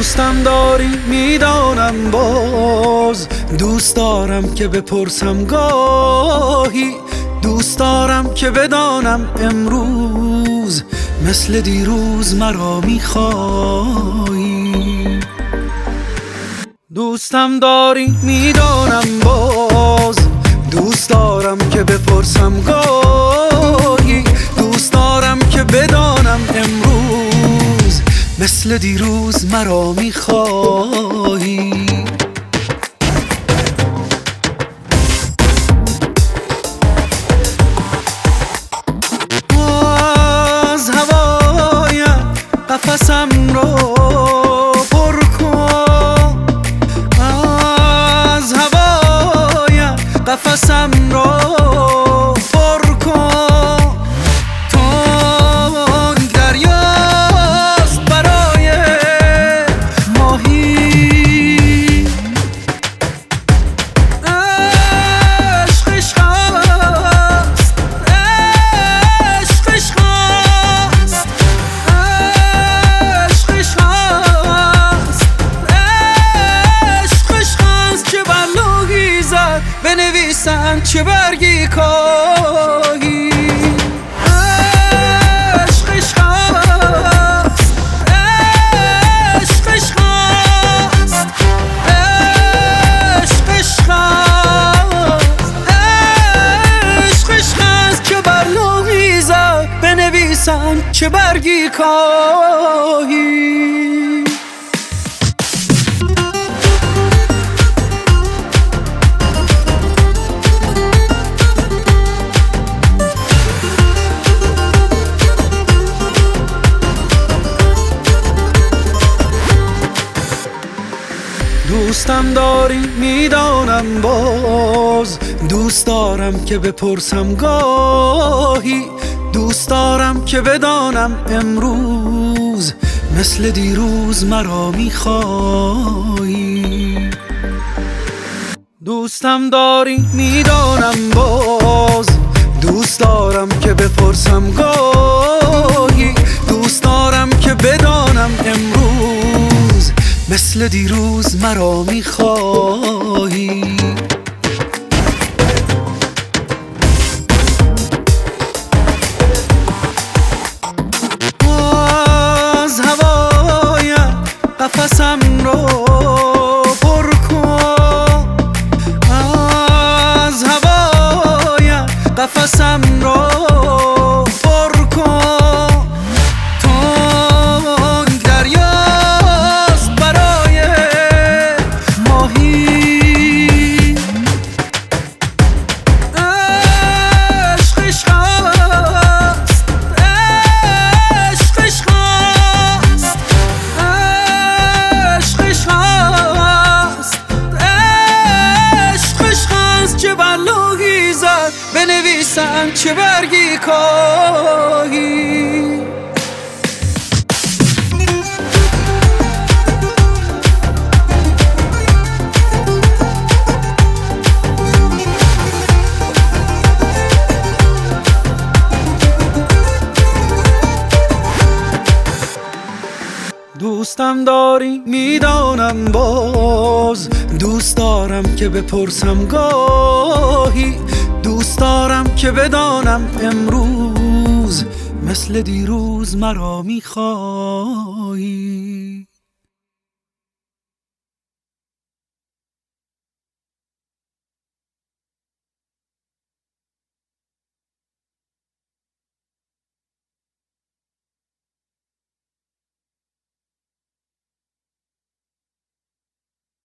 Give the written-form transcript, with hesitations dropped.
دوستم داری میدانم، باز دوست دارم که بپرسم گاهی، دوست دارم که بدانم امروز مثل دیروز مرا میخوایی. دوستم داری میدانم، باز دوست دارم که بپرسم گاهی، دوست دارم که بدانم امروز مثل دیروز مرا میخوایی. از هوای قفسم رو پر کن، از هوای قفسم رو پر کن. تنگ دریاست برای ماهی، عشقش هست، عشقش هست، عشقش هست، عشقش هست. چه بر لوحی زد بنویسن، چه برگی کاهی. عشقش هست، عشقش هست، عشقش هست، عشقش هست. چه بر لوحی زد بنویسن، چه برگی کاهی. دوستم داری میدانم، باز دوست دارم که بپرسم گاهی، دوست دارم که بدانم امروز مثل دیروز مرا میخوایی. دوستم داری میدانم، باز دوست دارم که بپرسم گاهی، دوست دارم که بدانم امروز مثل دیروز مرا میخوایی. از هوای قفسم رو پر کن، از هوای قفسم رو پر کن. تنگ دریاست برای ماهی، عشقش هست، عشقش هست، عشقش هست، عشقش هست. چه بر لوحی زد بنویسن، چه برگی کاهی. دوستم داری میدانم، باز دوست دارم که بپرسم گاهی، دوست دارم که بدانم امروز مثل دیروز مرا میخوایی.